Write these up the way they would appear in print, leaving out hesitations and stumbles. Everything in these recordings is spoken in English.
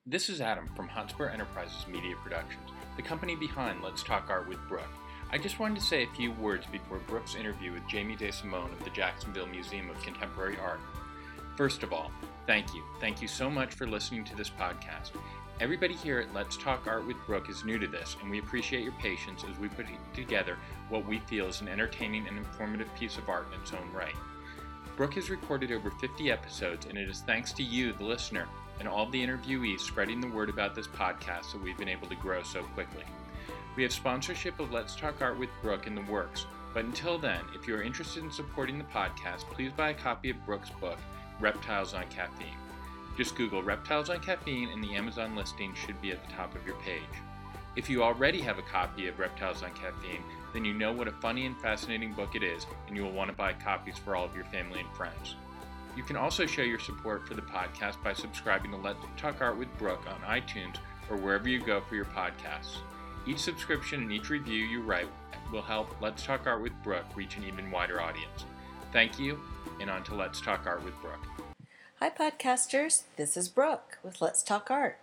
This is Adam from Hotspur Enterprises Media Productions, the company behind Let's Talk Art with Brooke. I just wanted to say a few words before Brooke's interview with Jamie DeSimone of the Jacksonville Museum of Contemporary Art. First of all, thank you. Thank you so much for listening to this podcast. Everybody here at Let's Talk Art with Brooke is new to this, and we appreciate your patience as we put together what we feel is an entertaining and informative piece of art in its own right. Brooke has recorded over 50 episodes, and it is thanks to you, the listener, and all the interviewees spreading the word about this podcast that we've been able to grow so quickly. We have sponsorship of Let's Talk Art with Brooke in the works, but until then, if you are interested in supporting the podcast, please buy a copy of Brooke's book, Reptiles on Caffeine. Just Google Reptiles on Caffeine and the Amazon listing should be at the top of your page. If you already have a copy of Reptiles on Caffeine, then you know what a funny and fascinating book it is, and you will want to buy copies for all of your family and friends. You can also show your support for the podcast by subscribing to Let's Talk Art with Brooke on iTunes or wherever you go for your podcasts. Each subscription and each review you write will help Let's Talk Art with Brooke reach an even wider audience. Thank you, and on to Let's Talk Art with Brooke. Hi podcasters, this is Brooke with Let's Talk Art.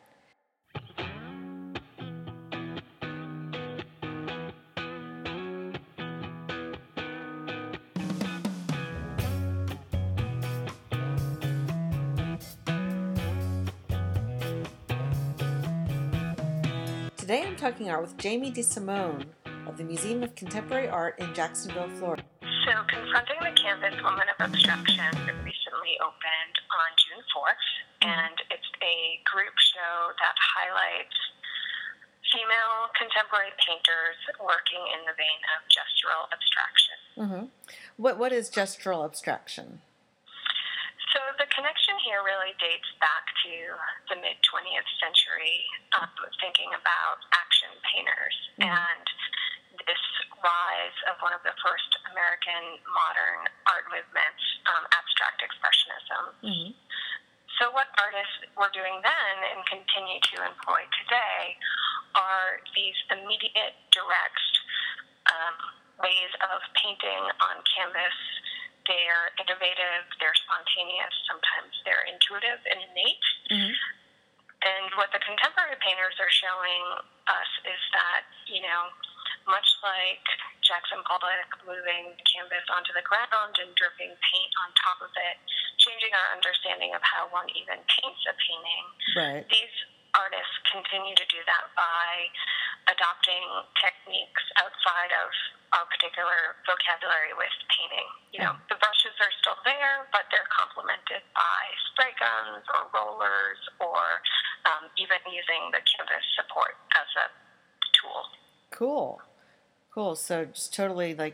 Today I'm talking art with Jamie DeSimone of the Museum of Contemporary Art in Jacksonville, Florida. So Confronting the Canvas Woman of Abstraction recently opened on June 4th, and it's a group show that highlights female contemporary painters working in the vein of gestural abstraction. Mm-hmm. What is gestural abstraction? So the connection here really dates back to the mid-20th century, thinking about action painters and this rise of one of the first American modern art movements, abstract expressionism. Mm-hmm. So what artists were doing then and continue to employ today are these immediate, direct ways of painting on canvas. They're innovative, they're spontaneous, sometimes they're intuitive and innate. Mm-hmm. And what the contemporary painters are showing us is that, much like Jackson Pollock moving the canvas onto the ground and dripping paint on top of it, changing our understanding of how one even paints a painting, right. These artists continue to do that by adopting techniques outside of our particular vocabulary with painting. The brushes are still there, but they're complemented by spray guns or rollers or even using the canvas support as a tool. Cool. So just totally like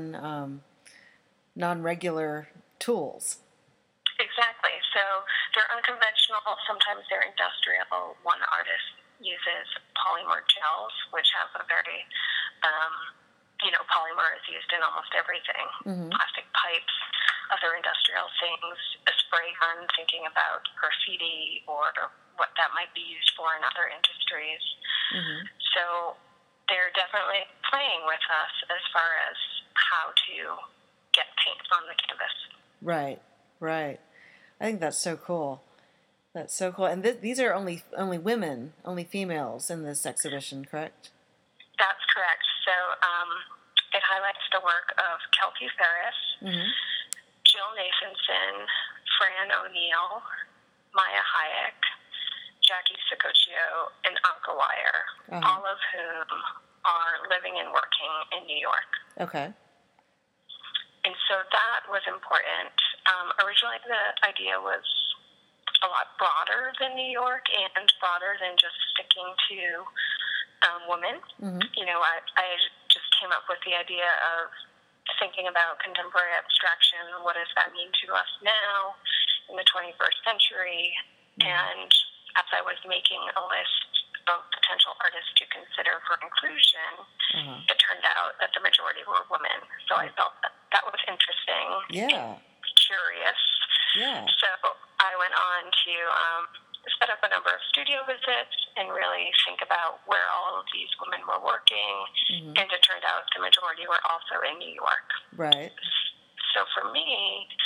non-regular tools. Exactly. So they're unconventional. Sometimes they're industrial. One artist uses polymer gels, which have a very, polymer is used in almost everything. Mm-hmm. Plastic pipes, other industrial things, a spray gun, thinking about graffiti or what that might be used for in other industries. Mm-hmm. So they're definitely playing with us as far as how to get paint on the canvas. Right. I think that's so cool. And these are only women, only females in this exhibition, correct? That's correct. So it highlights the work of Kelty Ferris, mm-hmm. Jill Nathanson, Fran O'Neill, Maya Hayek, Jackie Sicoccio, and Anka Wire, all of whom are living and working in New York. Okay. And so that was important. Originally, the idea was a lot broader than New York and broader than just sticking to women. Mm-hmm. I just came up with the idea of thinking about contemporary abstraction. What does that mean to us now in the 21st century? Mm-hmm. And as I was making a list of potential artists to consider for inclusion, it turned out that the majority were women. So I felt that was interesting. Yeah. Curious. Yeah. So I went on to set up a number of studio visits and really think about where all of these women were working. Mm-hmm. And it turned out the majority were also in New York. Right. So for me,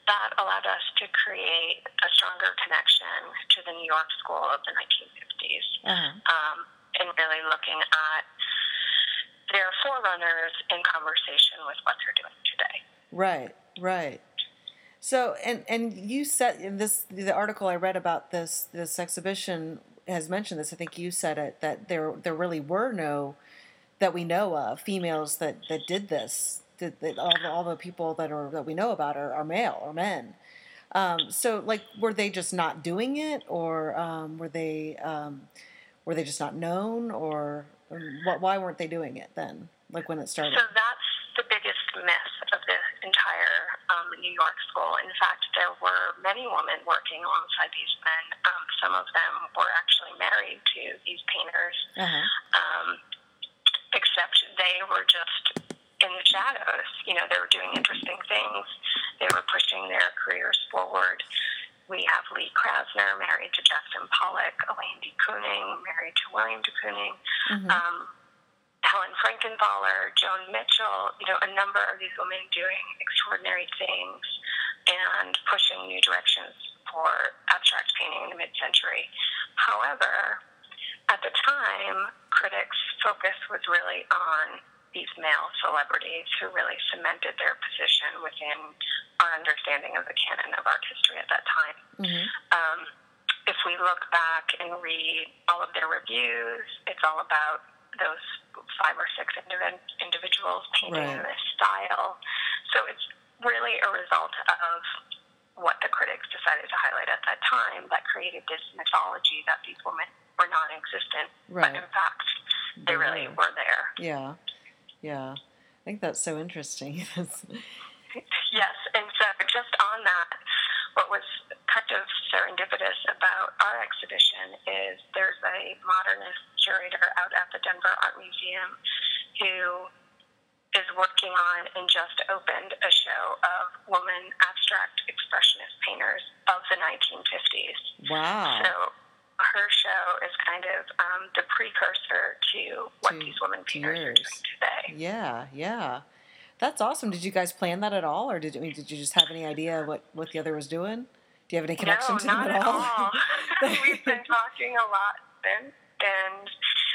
that allowed us to create a stronger connection to the New York School of the 1950s, and really looking at their forerunners in conversation with what they're doing today. Right, right. So, and you said in the article I read about this exhibition has mentioned this. I think you said it, that there really were no, that we know of, females that did this. That all the people that we know about are male or men. So, like, were they just not doing it, or were they just not known, or why weren't they doing it then? Like when it started. So that's the biggest myth of the entire New York School. In fact, there were many women working alongside these men. Some of them were actually married to these painters, except they were just in the shadows. You know, they were doing interesting things. They were pushing their careers forward. We have Lee Krasner, married to Jackson Pollock, Elaine de Kooning, married to William de Kooning, Helen Frankenthaler, Joan Mitchell, you know, a number of these women doing extraordinary things and pushing new directions for abstract painting in the mid-century. However, at the time, critics' focus was really on these male celebrities who really cemented their position within our understanding of the canon of art history at that time. If we look back and read all of their reviews, it's all about those 5 or 6 individuals painting in this style. So it's really a result of what the critics decided to highlight at that time that created this mythology that these women were non-existent. But in fact, they really were there. Yeah. Yeah. I think that's so interesting. Yes, and so just on that, what was kind of serendipitous about our exhibition is there's a modernist curator out at the Denver Art Museum who is working on and just opened a show of woman abstract expressionist painters of the 1950s. Wow. So her show is kind of the precursor to what these women painters are doing today. Yeah, yeah. That's awesome. Did you guys plan that at all, or did you just have any idea what the other was doing? Do you have any connection to them at all? No, not at all. We've been talking a lot since, and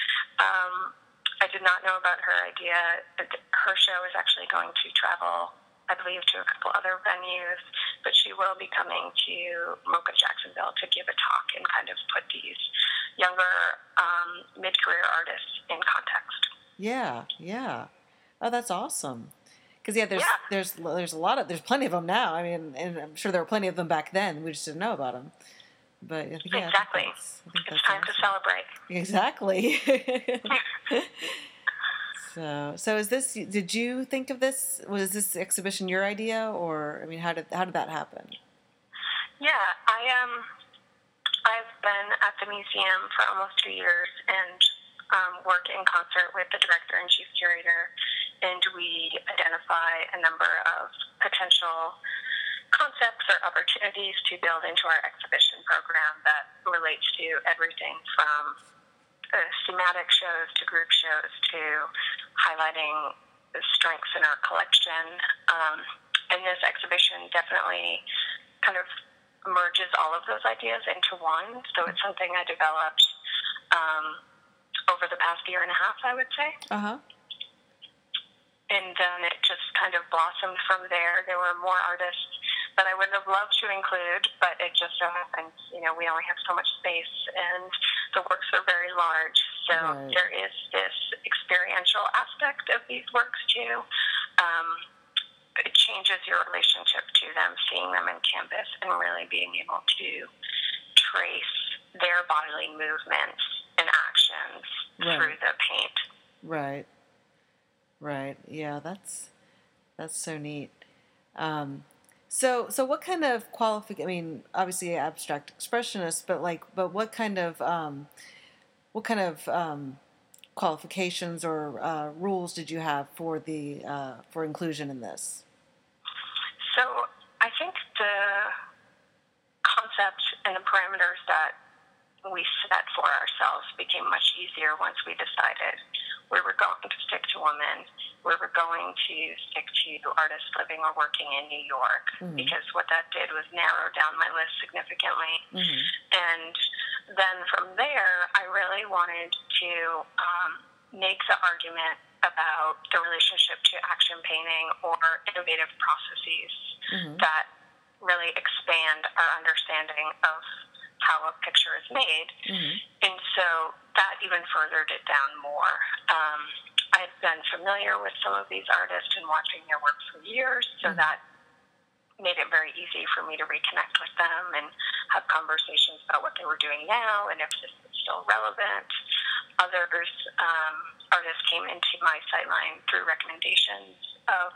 I did not know about her idea. Her show is actually going to travel, I believe, to a couple other venues, but she will be coming to MoCA Jacksonville to give a talk and kind of put these younger mid-career artists in context. Yeah, yeah. Oh, that's awesome. Because there's plenty of them now. I mean, and I'm sure there were plenty of them back then. We just didn't know about them. But exactly, it's time to celebrate. Exactly. So is this? Did you think of this? Was this exhibition your idea, or I mean, how did that happen? Yeah, I've been at the museum for almost 2 years and work in concert with the director and chief curator, and we identify a number of potential concepts or opportunities to build into our exhibition program that relates to everything from thematic shows to group shows to highlighting the strengths in our collection. And this exhibition definitely kind of merges all of those ideas into one. So it's something I developed over the past year and a half, I would say. And then it just kind of blossomed from there. There were more artists that I would have loved to include, but it just so happens, you know, we only have so much space and the works are very large. So there is this experiential aspect of these works too. It changes your relationship to them, seeing them in canvas and really being able to trace their bodily movements and actions through the paint. Right. Yeah, that's so neat. So what kind of I mean, obviously abstract expressionist, but what kind of qualifications or rules did you have for for inclusion in this? So I think the concept and the parameters that we set for ourselves became much easier once we decided we were going to stick to women. We were going to stick to artists living or working in New York, because what that did was narrow down my list significantly. And then from there, I really wanted to make the argument about the relationship to action painting or innovative processes that really expand our understanding of how a picture is made. And so that even furthered it down more. I've been familiar with some of these artists and watching their work for years, so that made it very easy for me to reconnect with them and have conversations about what they were doing now and if this is still relevant. Others, artists came into my sightline through recommendations of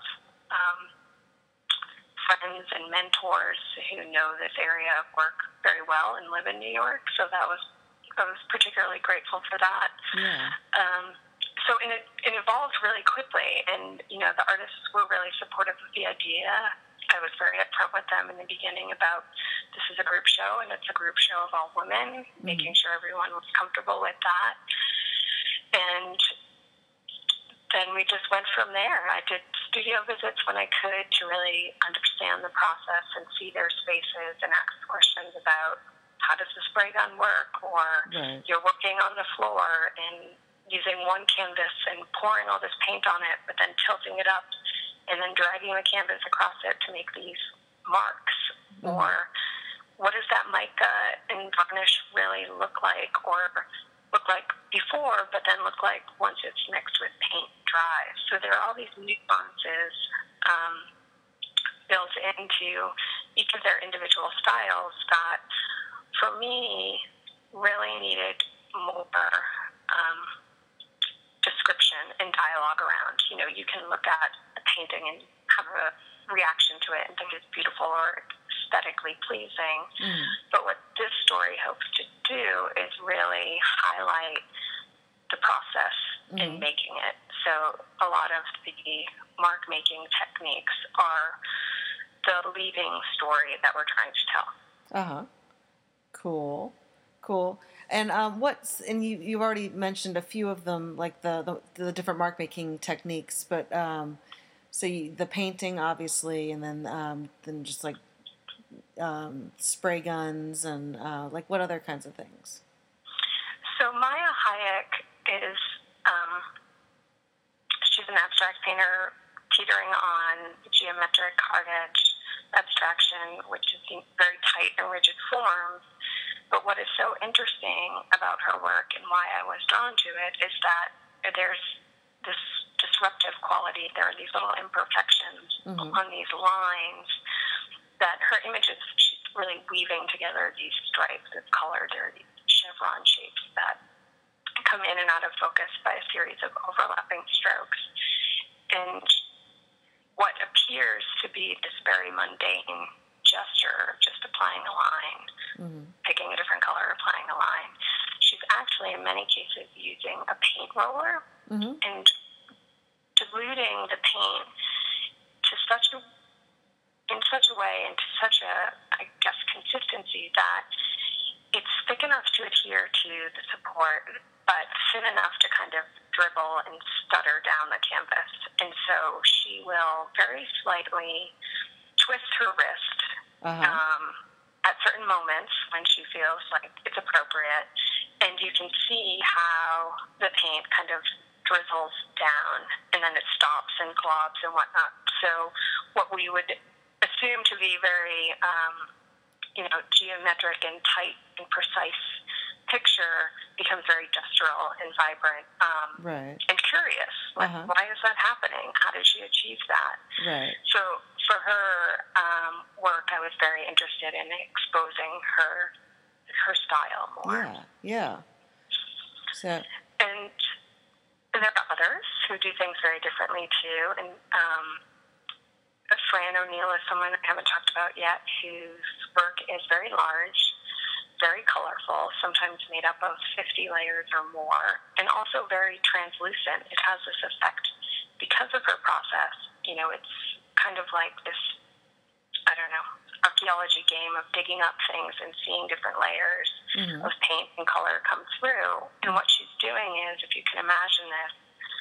friends and mentors who know this area of work very well and live in New York. So I was particularly grateful for that. So it evolved really quickly, and the artists were really supportive of the idea. I was very upfront with them in the beginning about this is a group show, and it's a group show of all women, making sure everyone was comfortable with that. And then we just went from there. I did studio visits when I could to really understand the process and see their spaces and ask questions about how does the spray gun work, or you're working on the floor and using one canvas and pouring all this paint on it, but then tilting it up and then dragging the canvas across it to make these marks, or what does that mica and varnish really look like, or look like before, but then look like once it's mixed with paint dries. So there are all these nuances built into each of their individual styles that, for me, really needed more description and dialogue around. You can look at a painting and have a reaction to it and think it's beautiful or aesthetically pleasing. But what this story hopes to do is really highlight the process in making it. So a lot of the mark making techniques are the leading story that we're trying to tell. Cool. And you've already mentioned a few of them, like the different mark making techniques, but the painting obviously, and then just like spray guns and like what other kinds of things? So Maya Hayek is she's an abstract painter teetering on geometric hard edge abstraction, which is in very tight and rigid forms. But what is so interesting about her work and why I was drawn to it is that there's this disruptive quality. There are these little imperfections on these lines that her images, she's really weaving together these stripes of color. There are these chevron shapes that come in and out of focus by a series of overlapping strokes. And what appears to be this very mundane gesture of just applying a line, picking a different color, applying a line, she's actually in many cases using a paint roller and diluting the paint in such a way and to such a, I guess, consistency that it's thick enough to adhere to the support, but thin enough to kind of dribble and stutter down the canvas. And so she will very slightly twist her wrist at certain moments when she feels like it's appropriate, and you can see how the paint kind of drizzles down, and then it stops and globs and whatnot. So what we would assume to be very, geometric and tight and precise picture becomes very gestural and vibrant and curious. Like, why is that happening? How did she achieve that? So for her work, I was very interested in exposing her style more. And there are others who do things very differently too. And Fran O'Neill is someone I haven't talked about yet, whose work is very large, very colorful, sometimes made up of 50 layers or more, and also very translucent. It has this effect because of her process. It's kind of like this, archaeology game of digging up things and seeing different layers of paint and color come through. And what she's doing is, if you can imagine this,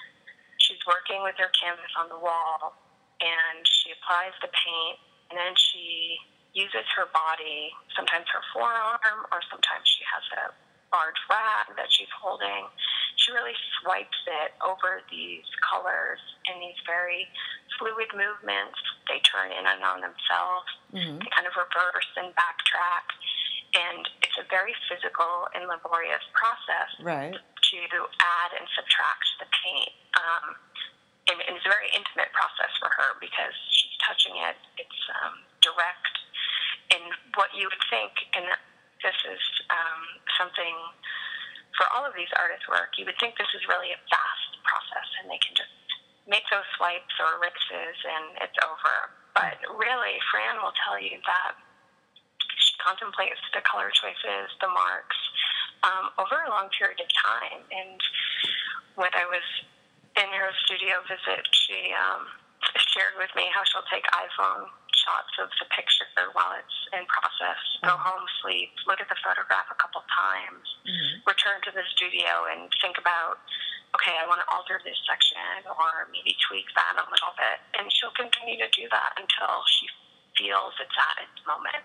she's working with her canvas on the wall, and she applies the paint, and then she uses her body, sometimes her forearm, or sometimes she has a large rag that she's holding. She really swipes it over these colors in these very fluid movements. They turn in and on themselves. They kind of reverse and backtrack. And it's a very physical and laborious process to add and subtract the paint. And it's a very intimate process for her because she's touching it. It's direct. And what you would think, and this is something for all of these artists' work, you would think this is really a fast process and they can just make those swipes or ellipses and it's over. But really, Fran will tell you that she contemplates the color choices, the marks, over a long period of time. And when I was in her studio visit, she shared with me how she'll take iPhone shots of the picture while it's in process, go home, sleep, look at the photograph a couple times, return to the studio and think about, okay, I want to alter this section or maybe tweak that a little bit. And she'll continue to do that until she feels it's at its moment,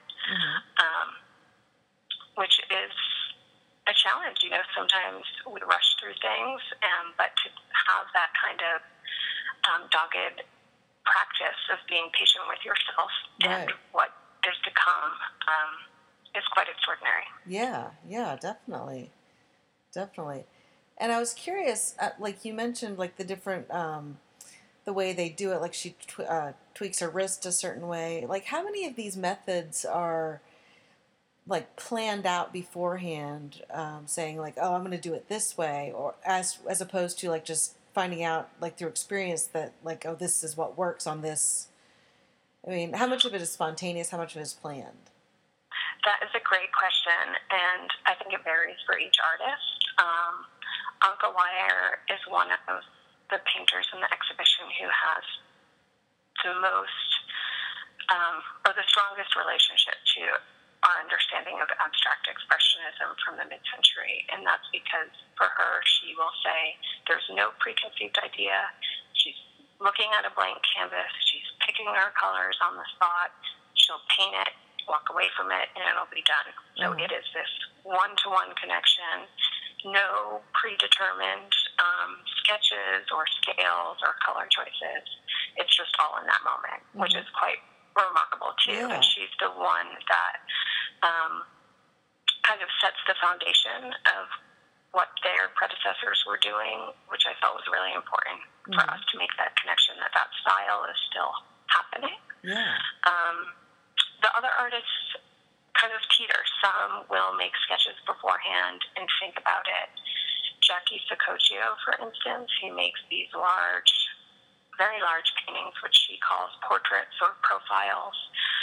which is a challenge. You know, sometimes we rush through things, but to have that kind of dogged practice of being patient with yourself and what is to come is quite extraordinary. Yeah, definitely. And I was curious, like you mentioned, like the different, the way they do it, like she tweaks her wrist a certain way. Like, how many of these methods are like planned out beforehand, saying like, oh, I'm going to do it this way, or as opposed to like just finding out like through experience that like, oh, this is what works on this. I mean, how much of it is spontaneous? How much of it is planned? That is a great question, and I think it varies for each artist. Anke Wire is one of the painters in the exhibition who has the most, or the strongest relationship to our understanding of abstract expressionism from the mid-century, and that's because for her, she will say there's no preconceived idea. She's looking at a blank canvas. She's picking her colors on the spot. She'll paint it, walk away from it, and it'll be done. So it is this one-to-one connection, no predetermined sketches or scales or color choices. It's just all in that moment, which is quite remarkable too. And she's the one that kind of sets the foundation of what their predecessors were doing, which I felt was really important for us to make that connection that style is still happening. The other artists kind of teeter. Some will make sketches beforehand and think about it. Jackie Sacoccio, for instance, he makes these large, very large paintings, which she calls portraits or profiles,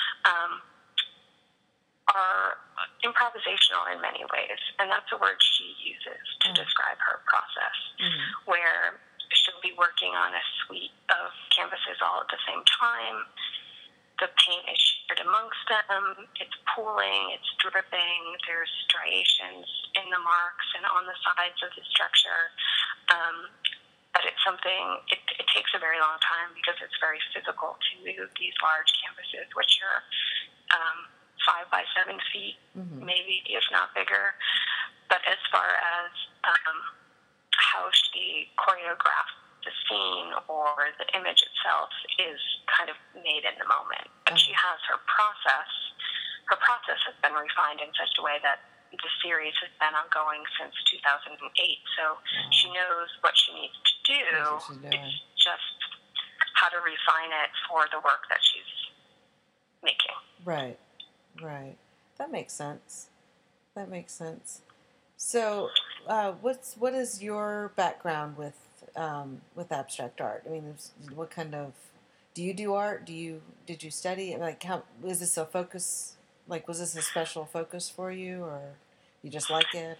are improvisational in many ways, and that's a word she uses to describe her process, where she'll be working on a suite of canvases all at the same time. The paint is shared amongst them, it's pooling, it's dripping, there's striations in the marks and on the sides of the structure. But it's something, it takes a very long time because it's very physical to move these large canvases, which are 5 by 7 feet, maybe, if not bigger. But as far as how she choreographed the scene or the image itself is kind of made in the moment. But she has her process. Her process has been refined in such a way that the series has been ongoing since 2008. So she knows what she needs to do. It's just how to refine it for the work that she's making. Right. That makes sense. So, what is your background with abstract art? I mean, what kind of, do you do art? Did you study? Like, how is this a focus? Like, was this a special focus for you, or you just like it?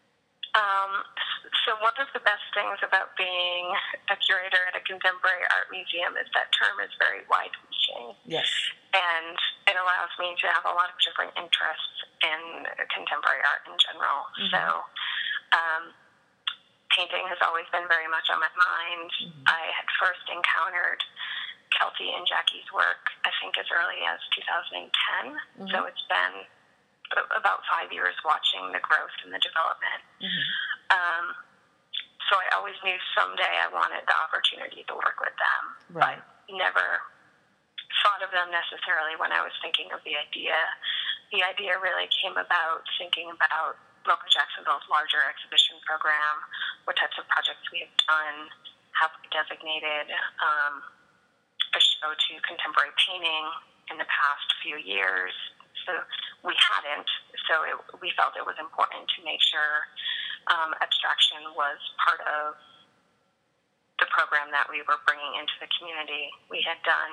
So one of the best things about being a curator at a contemporary art museum is that term is very wide-reaching. Yes. And it allows me to have a lot of different interests in contemporary art in general. So painting has always been very much on my mind. Mm-hmm. I had first encountered Kelty and Jackie's work, I think, as early as 2010. Mm-hmm. So it's been about 5 years watching the growth and the development. Mm-hmm. So I always knew someday I wanted the opportunity to work with them, Right. but never thought of them necessarily when I was thinking of the idea. The idea really came about thinking about Local Jacksonville's larger exhibition program, what types of projects we have done, have we designated a show to contemporary painting in the past few years. So we hadn't, so we felt it was important to make sure abstraction was part of the program that we were bringing into the community. We had done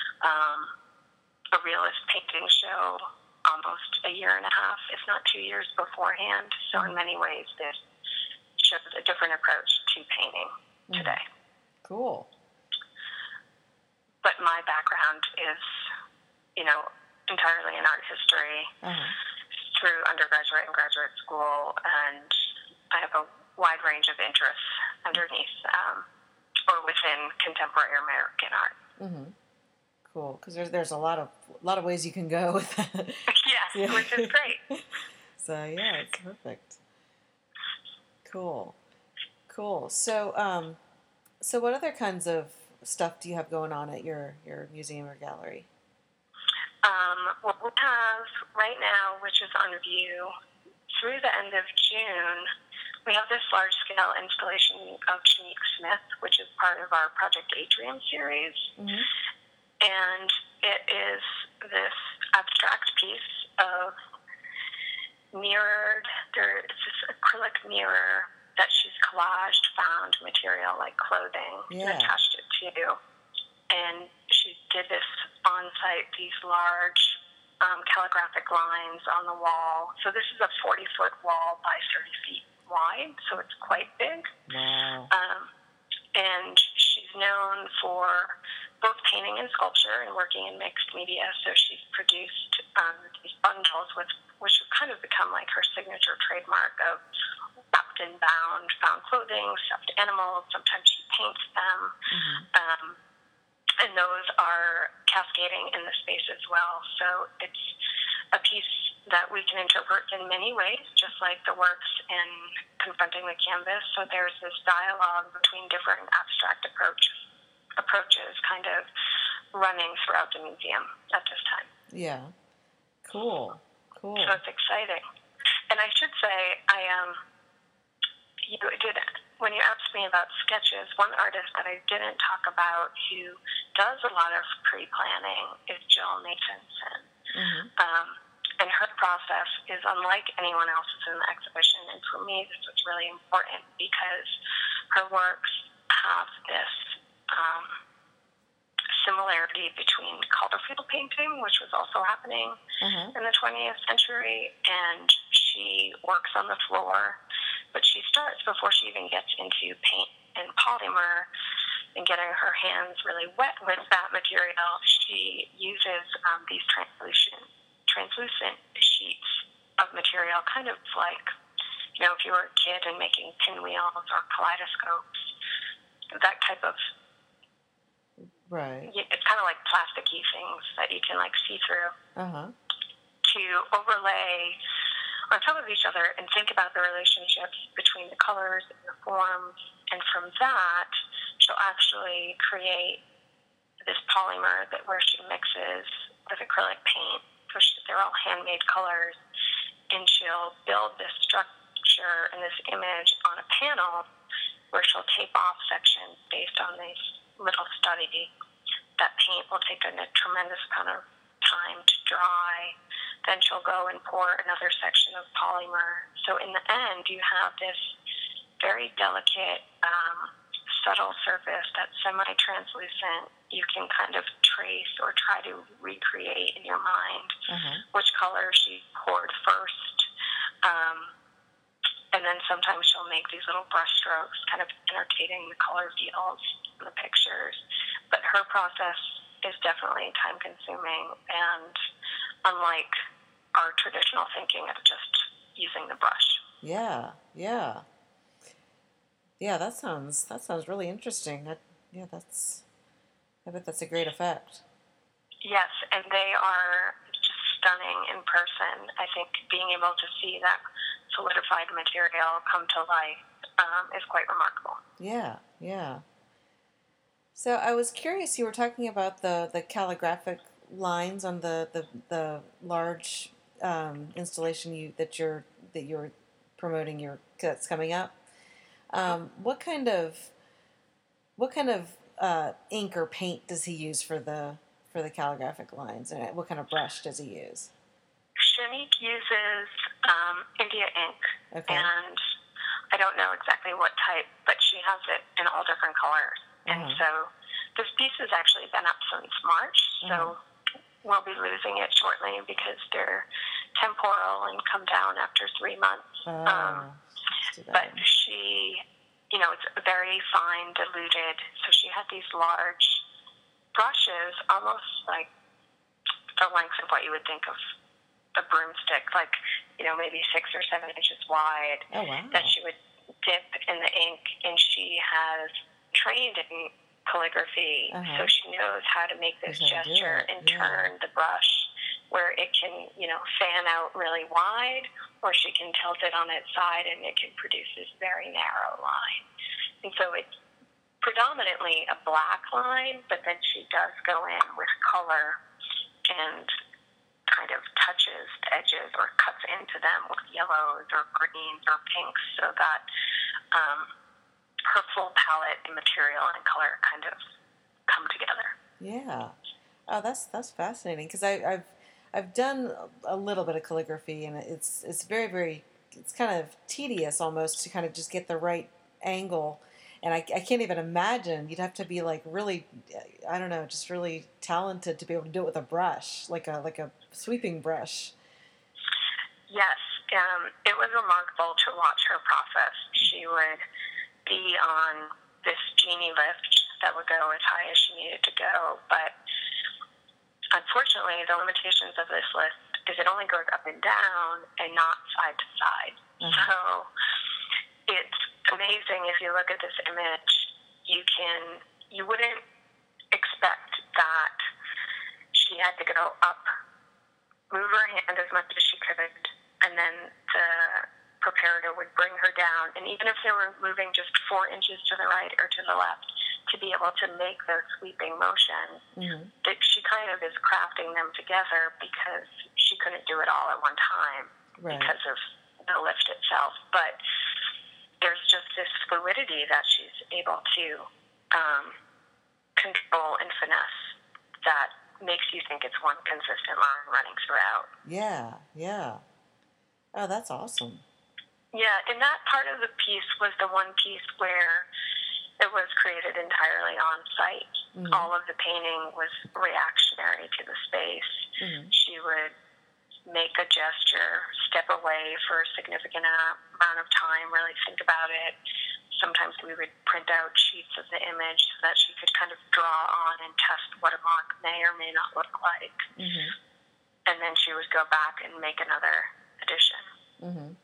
a realist painting show almost a year and a half, if not 2 years beforehand. So in many ways, this shows a different approach to painting today. Cool. But my background is, entirely in art history through undergraduate and graduate school, and I have a wide range of interests underneath or within contemporary American art. Mm-hmm. Cool, because there's a lot of ways you can go with that. Yes, yeah. Which is great. So yeah, it's perfect. Cool. So so what other kinds of stuff do you have going on at your museum or gallery? What we have right now, which is on view through the end of June, we have this large-scale installation of Shanique Smith, which is part of our Project Atrium series. Mm-hmm. And it is this abstract piece of mirrored, it's this acrylic mirror that she's collaged found material like clothing and attached it to. And she did this on-site, these large calligraphic lines on the wall. So this is a 40-foot wall by 30 feet wide, so it's quite big. Wow. And she's known for both painting and sculpture and working in mixed media. So she's produced these bundles, which have kind of become like her signature trademark of wrapped and bound found clothing, stuffed animals. Sometimes she paints them. Mm-hmm. And those are cascading in the space as well. So it's a piece that we can interpret in many ways, just like the works in Confronting the Canvas. So there's this dialogue between different abstract approaches kind of running throughout the museum at this time. Yeah. Cool. So it's exciting. And I should say, when you asked me about sketches, one artist that I didn't talk about who does a lot of pre-planning is Jill Nathanson. Mm-hmm. And her process is unlike anyone else's in the exhibition. And for me, this was really important because her works have this similarity between color field painting, which was also happening in the 20th century, and she works on the floor. But she starts before she even gets into paint and polymer and getting her hands really wet with that material. She uses these translucent sheets of material, kind of like, if you were a kid and making pinwheels or kaleidoscopes, that type of, right. It's kind of like plasticky things that you can see through to overlay on top of each other and think about the relationships between the colors and the forms. And from that, she'll actually create this polymer where she mixes with acrylic paint. So they're all handmade colors. And she'll build this structure and this image on a panel where she'll tape off sections based on this little study. That paint will take a tremendous amount of time to dry. Then she'll go and pour another section of polymer. So in the end, you have this very delicate, subtle surface that's semi-translucent. You can kind of trace or try to recreate in your mind which color she poured first. And then sometimes she'll make these little brush strokes, kind of annotating the color fields in the pictures. But her process is definitely time-consuming and unlike our traditional thinking of just using the brush. Yeah. Yeah, that sounds really interesting. Yeah, I bet that's a great effect. Yes, and they are just stunning in person. I think being able to see that solidified material come to life is quite remarkable. Yeah, yeah. So I was curious. You were talking about the calligraphic lines on the large installation that you're promoting that's coming up. What kind of ink or paint does he use for the calligraphic lines, and what kind of brush does he use? Shanique uses India ink, Okay. and I don't know exactly what type, but she has it in all different colors. And so this piece has actually been up since March, so we'll be losing it shortly because they're temporal and come down after 3 months. But she, it's very fine diluted, so she had these large brushes, almost like the length of what you would think of a broomstick, like, maybe 6 or 7 inches wide, that she would dip in the ink. And she has trained in calligraphy, so she knows how to make this gesture and turn the brush where it can, fan out really wide, or she can tilt it on its side and it can produce this very narrow line. And so it's predominantly a black line, but then she does go in with color and kind of touches the edges or cuts into them with yellows or greens or pinks, so that her full palette and material and color kind of come together. Yeah. Oh, that's fascinating, because I've done a little bit of calligraphy, and it's very, very, it's kind of tedious almost to kind of just get the right angle. And I can't even imagine. You'd have to be like really, I don't know, just really talented to be able to do it with a brush, like a sweeping brush. Yes, it was remarkable to watch her process. She would be on this genie lift that would go as high as she needed to go, but unfortunately, the limitations of this lift is it only goes up and down and not side to side. So it's amazing. If you look at this image, you wouldn't expect that she had to go up, move her hand as much as she could, and then the preparator would bring her down. And even if they were moving just 4 inches to the right or to the left, to be able to make those sweeping motions, that she kind of is crafting them together, because she couldn't do it all at one time because of the lift itself. But there's just this fluidity that she's able to control and finesse that makes you think it's one consistent line running throughout. Yeah, yeah. Oh, that's awesome. Yeah, and that part of the piece was the one piece where it was created entirely on site. All of the painting was reactionary to the space. She would make a gesture, step away for a significant amount of time, really think about it. Sometimes we would print out sheets of the image so that she could kind of draw on and test what a mark may or may not look like. And then she would go back and make another edition.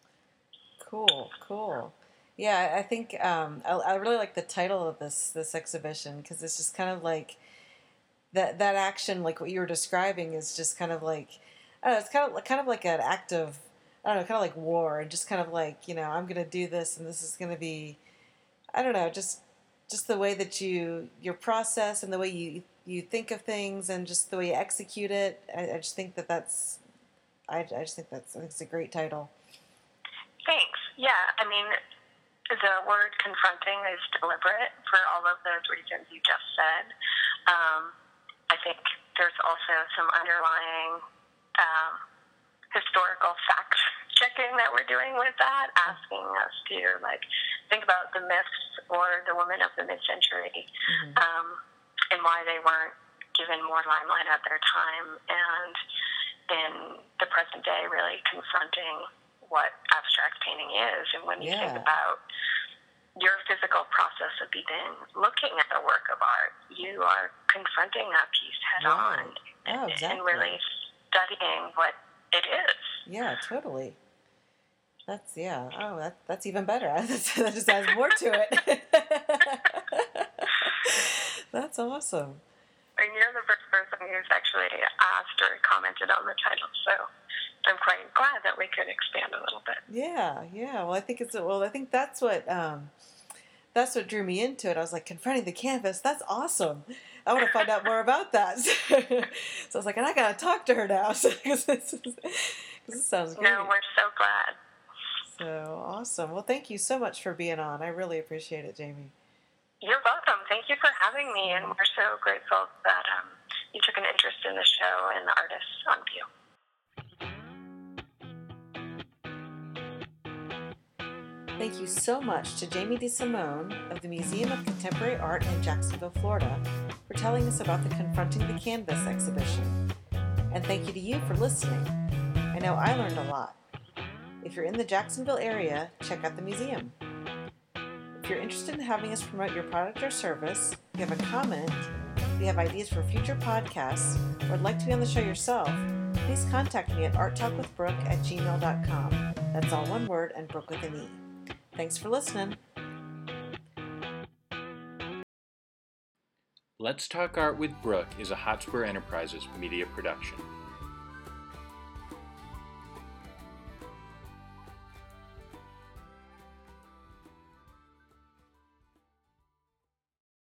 Cool. Yeah, I think I really like the title of this exhibition, because it's just kind of like that action, like what you were describing, is just kind of like, I don't know, it's kind of like an act of, I don't know, kind of like war, and just kind of like, I'm gonna do this, and this is gonna be, I don't know, just the way that your process and the way you think of things and just the way you execute it. I just think that's I think it's a great title. Thanks. Yeah, I mean, the word confronting is deliberate for all of those reasons you just said. I think there's also some underlying historical fact checking that we're doing with that, asking us to think about the myths or the women of the mid-century, and why they weren't given more limelight at their time, and in the present day really confronting what abstract painting is. And when you think about your physical process of even looking at the work of art, you are confronting that piece head on and really studying what it is. Yeah, totally. That's, yeah. Oh, that's even better. That just adds more to it. That's awesome. And you're the first person who's actually asked or commented on the title, so I'm quite glad that we could expand a little bit. Yeah, yeah. Well, I think that's what drew me into it. I was like, confronting the canvas. That's awesome. I want to find out more about that. So I was like, and I gotta talk to her now because this sounds great. No, we're so glad. So awesome. Well, thank you so much for being on. I really appreciate it, Jamie. You're welcome. Thank you for having me, and we're so grateful that you took an interest in the show and the artists on view. Thank you so much to Jamie DeSimone of the Museum of Contemporary Art in Jacksonville, Florida, for telling us about the Confronting the Canvas exhibition. And thank you to you for listening. I know I learned a lot. If you're in the Jacksonville area, check out the museum. If you're interested in having us promote your product or service, if you have a comment, if you have ideas for future podcasts, or would like to be on the show yourself, please contact me at arttalkwithbrooke@gmail.com. That's all one word and Brooke with an E. Thanks for listening. Let's Talk Art with Brooke is a Hotspur Enterprises media production.